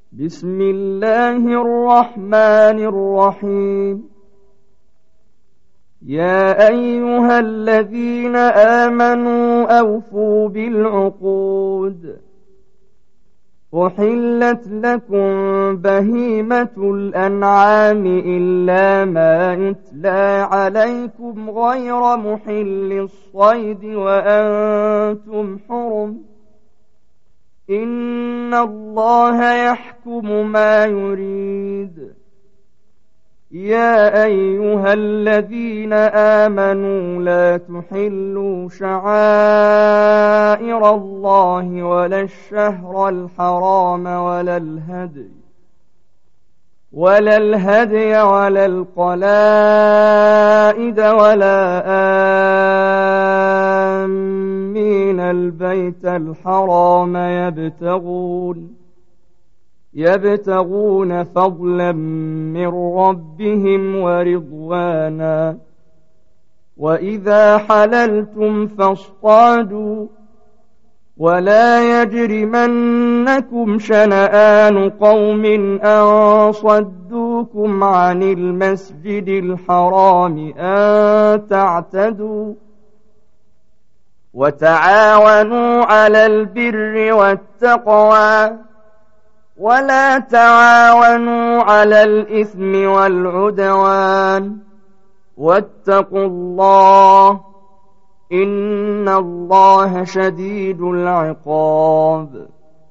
بسم الله الرحمن الرحيم. يا أيها الذين آمنوا أوفوا بالعقود. أحلت لكم بهيمة الأنعام إلا ما يتلى عليكم غير محل الصيد وأنتم حرم. إن الله يحكم ما يريد. يا أيها الذين آمنوا لا تحلوا شعائر الله ولا الشهر الحرام ولا الهدي ولا القلائد ولا آمين البيت الحرام يبتغون فضلا من ربهم ورضوانا. وإذا حللتم فاصطادوا ولا يجرمنكم شنآن قوم أن صدوكم عن المسجد الحرام أن تعتدوا. وتعاونوا على البر والتقوى ولا تعاونوا على الإثم والعدوان. واتقوا الله إن الله شديد العقاب.